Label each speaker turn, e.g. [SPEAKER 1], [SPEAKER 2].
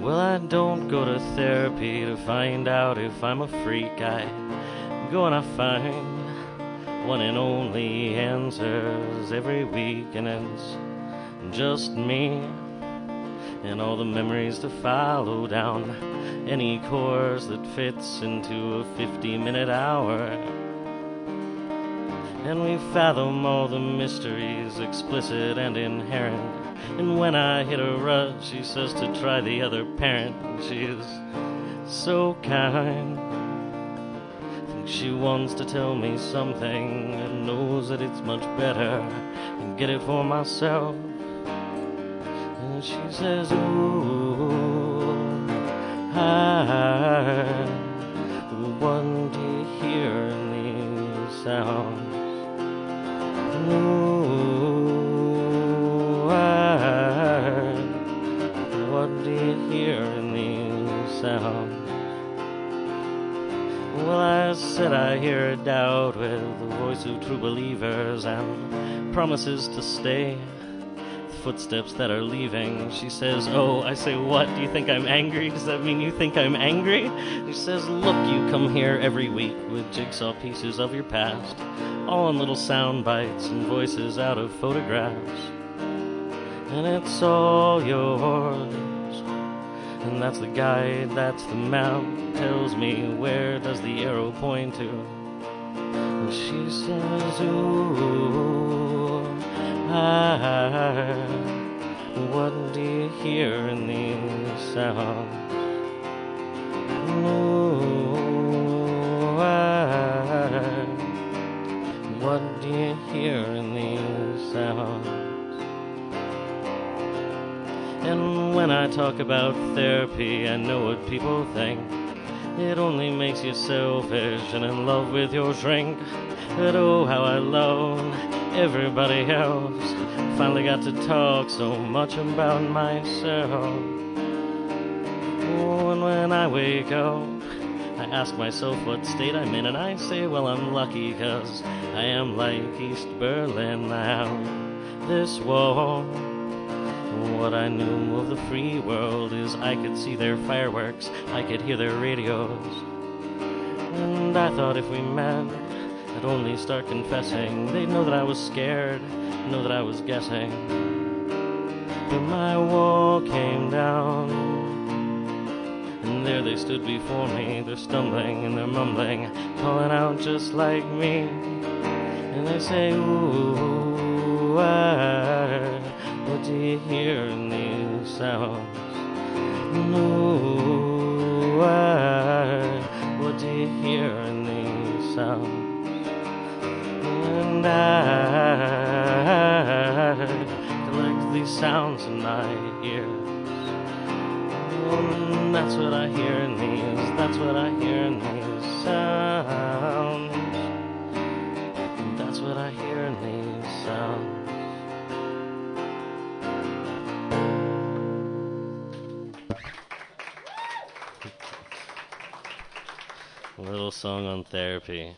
[SPEAKER 1] Well, I don't go to therapy to find out if I'm a freak. I go and I find one and only answers every week, and it's just me and all the memories to follow down any course that fits into a 50-minute hour. And we fathom all the mysteries, explicit and inherent. And when I hit a rut, she says to try the other parent. She's so kind. Think she wants to tell me something and knows that it's much better and get it for myself. And she says, ooh, hi, what do you hear in these sounds? Ooh, what do you hear in these sounds? Well, I said I hear doubt with the voice of true believers and promises to stay, footsteps that are leaving. She says, oh, I say, what? Do you think I'm angry? Does that mean you think I'm angry? She says, look, you come here every week with jigsaw pieces of your past, all in little sound bites and voices out of photographs. And it's all yours. And that's the guide, that's the map, tells me where does the arrow point to. And she says, ooh, what do you hear in these sounds? Ooh, what do you hear in these sounds? And when I talk about therapy, I know what people think. It only makes you selfish and in love with your shrink. But oh, how I love everybody else. Finally got to talk so much about myself. Oh, and when I wake up, I ask myself what state I'm in, and I say, well, I'm lucky, 'cause I am like East Berlin. I have this wall. What I knew of the free world is I could see their fireworks, I could hear their radios. And I thought if we met, I'd only start confessing. They'd know that I was scared, know that I was guessing. But my wall came down, and there they stood before me. They're stumbling and they're mumbling, calling out just like me. And they say, ooh, what do you hear in these sounds? Ooh, what do you hear in these sounds? And I collect these sounds in my ears. And that's what I hear in these, that's what I hear in these sounds. And that's what I hear in these sounds. A little song on therapy.